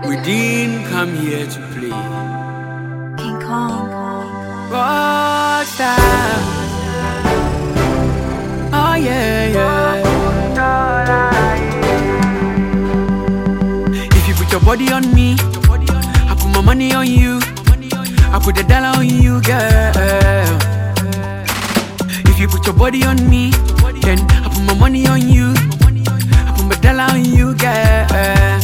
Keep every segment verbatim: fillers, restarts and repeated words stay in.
We didn't come here to play. King Kong. Rockstar. Oh yeah, yeah. If you put your body on me, I put my money on you. I put the dollar on you, girl. If you put your body on me, then I put my money on you. I put my dollar on you, girl.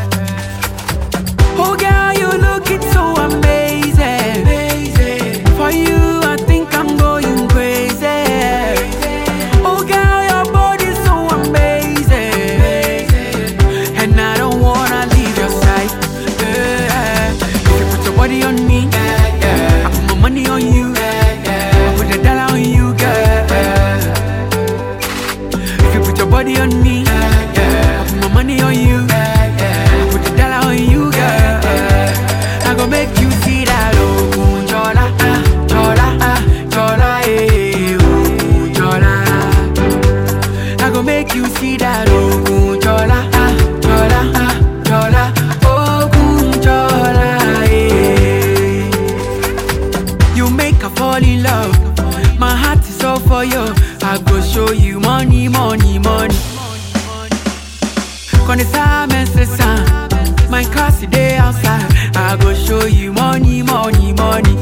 Oh girl, you looking so amazing. For you, I think I'm going crazy. Oh girl, your body's so amazing, and I don't wanna leave your side. Yeah. If you put your body on me, I put my money on you. I put the dollar on you, girl. If you put your body on me, I put my money on you. I put the dollar on you, girl. I gon' make you see that oh, chola, ah, chola, ah, chola, eh, oh, chola. I gon' make you see that oh, chola, ah, chola, ah, chola, oh, chola, eh. You make her fall in love. My heart is all for you. I go show you money, money, money. Connaissance, c'est my car today outside. I go show you money, money, money.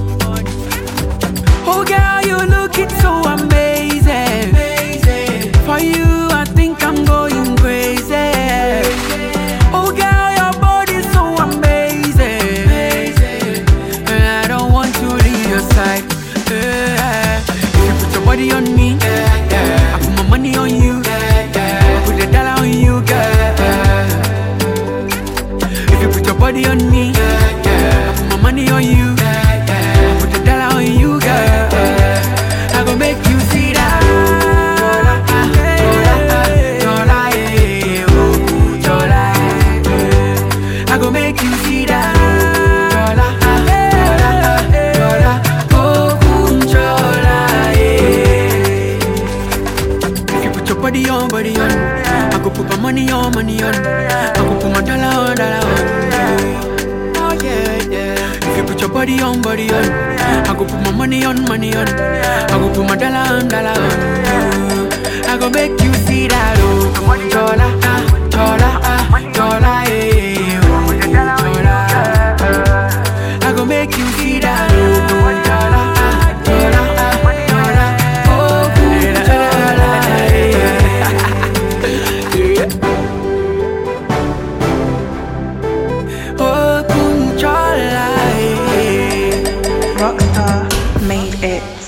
Oh girl, you looking so amazing. For you, I think I'm going crazy. Oh girl, your body's so amazing, and I don't want to leave your side. Yeah. If you put your body on me, I put my money on you. I put the dollar on you, girl. If you put your body on me, I put my money on you. I put the dollar on you, girl. I gon' make you see that. Chola, eh, oh, chola, eh. I gon' make you see that. Chola, chola, oh, chola, eh. If you put your body on, body on, I go put my money on, money on. I go put my dollar on, dollar on. Oh yeah, yeah. If you put your body on, body on, I go put my money on, money on. I go put my dollar on, dollar on. I go make you see that oh, chola, ah, chola, ah, chola, eh, oh, chola. I go make you see that oh, chola, ah, chola, ah, chola, oh, chola, eh. Oh, chola, eh. Rockstar made it.